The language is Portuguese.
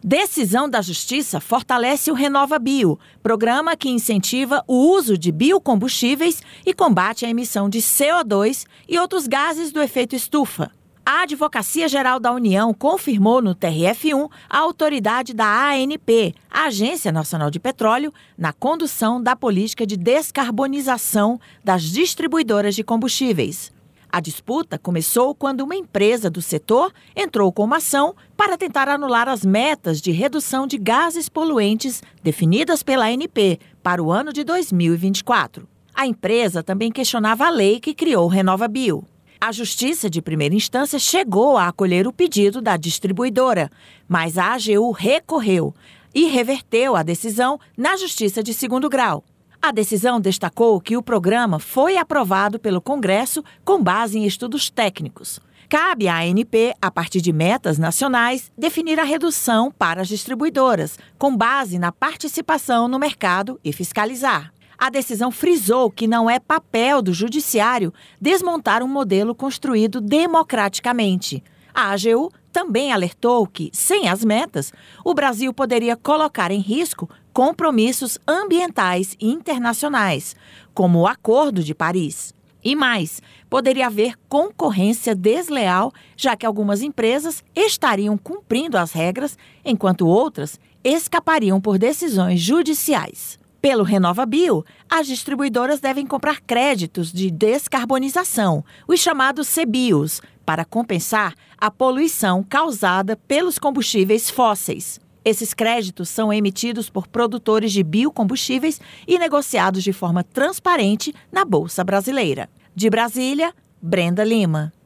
Decisão da Justiça fortalece o RenovaBio, programa que incentiva o uso de biocombustíveis e combate a emissão de CO2 e outros gases do efeito estufa. A Advocacia Geral da União confirmou no TRF1 a autoridade da ANP, a Agência Nacional de Petróleo, na condução da política de descarbonização das distribuidoras de combustíveis. A disputa começou quando uma empresa do setor entrou com uma ação para tentar anular as metas de redução de gases poluentes definidas pela ANP para o ano de 2024. A empresa também questionava a lei que criou o RenovaBio. A Justiça de Primeira Instância chegou a acolher o pedido da distribuidora, mas a AGU recorreu e reverteu a decisão na Justiça de Segundo Grau. A decisão destacou que o programa foi aprovado pelo Congresso com base em estudos técnicos. Cabe à ANP, a partir de metas nacionais, definir a redução para as distribuidoras, com base na participação no mercado e fiscalizar. A decisão frisou que não é papel do Judiciário desmontar um modelo construído democraticamente. A AGU também alertou que, sem as metas, o Brasil poderia colocar em risco compromissos ambientais internacionais, como o Acordo de Paris. E mais, poderia haver concorrência desleal, já que algumas empresas estariam cumprindo as regras, enquanto outras escapariam por decisões judiciais. Pelo RenovaBio, as distribuidoras devem comprar créditos de descarbonização, os chamados CBIOS, para compensar a poluição causada pelos combustíveis fósseis. Esses créditos são emitidos por produtores de biocombustíveis e negociados de forma transparente na Bolsa Brasileira. De Brasília, Brenda Lima.